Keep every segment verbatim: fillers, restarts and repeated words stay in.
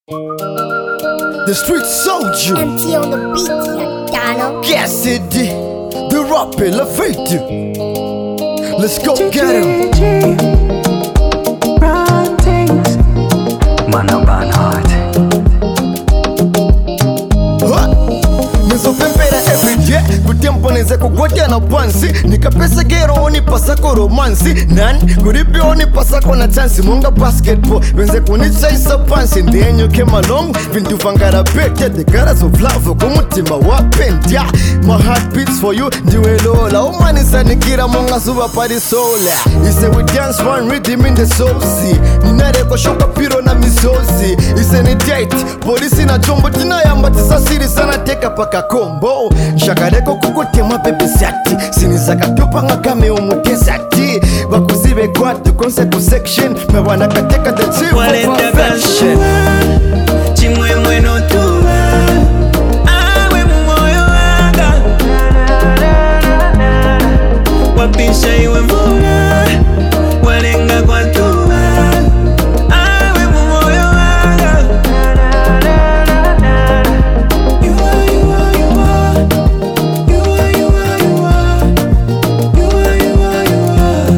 The street soldier, M T on the beat, yeah, Donald. Cassidy, the rapper, La Fate. Let's go get him. Man a ban heart. Nizopempera everyday kutempo neze kugotea na pansi nikapesa gero oni pasako romansi nani kuripi oni pasako na chansi munga basketball wenze kunichaisa pansi then you came along vindu vangara peke the colors of love kumutima wapendya my heart beats for you ndiwe lola umanisa nikira munga suba pari sola ise we dance one rhythm in the sauce ninareko shoka piro na misozi ise ni date polisi na chombo tinayamba tisasiri sana teka paka kombo shakareko kukutema pepe sati sinisakatupa ngakame umutesati bakuzibe kwatu konseku section mewana kateka the chief of affection chimwe mweno tuwa awe mumoyo wanga wapisha iwe mvula walenga kwa tuwa awe mumoyo wanga you are, you are, you are. You are, you are, you are. You are, you are, you are.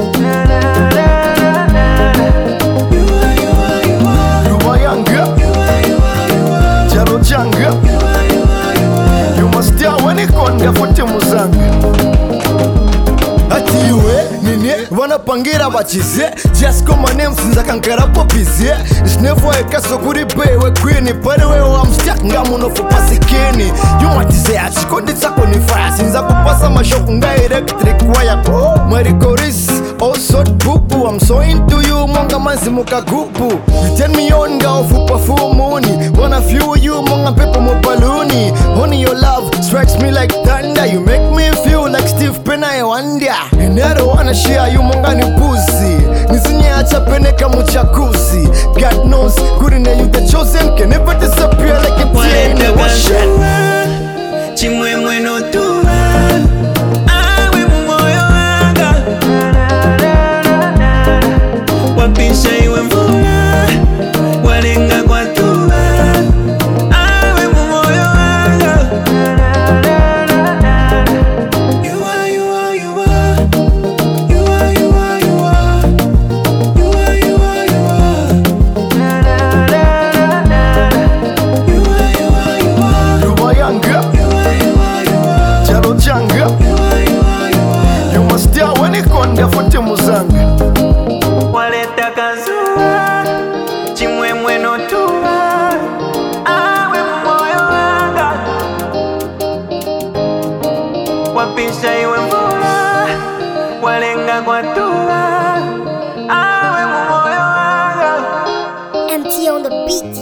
You are, you are, you are. Ruba yanga Jaro janga You must tell when it konga fote muzanga Ati iwe nini wanapangira bachize Just call my name sinza kankara popizie Isnevo ekaso kuri bewe queenie Pare wewe I'm stuck nga munofu pasikini You matize achikondi chako ni fire Sinza kupasa mashoku nga electric wire Marikoris oh so bubu I'm so into you monga manzi muka gupu You turn me on girl fupa full mooni Wanna feel you monga pepo mo ballooni Honey your love strikes me like thunder You make me feel like Steve Pena I wonder And I don't wanna share you monga ni pussy Nizinye acha peneka muchakuzi God knows couldn't you the chosen Can never disappear like a tear in the ocean chimwe mweno tuwa awe mumoyo wanga wapisha iwe mvula walenga kwa tuwa awe mumoyo wanga you are, you are, you are. You are, you are, you are. You are, you are, you are. You are, you are, you are. Ruba yanga Jaro janga You must tell when it konga fote muzanga waleta kazuwa chimwe mweno tuwa awe mumoyo wanga wapisha iwe mvula walenga kwa tuwa awe mumoyo wanga M T on the beat.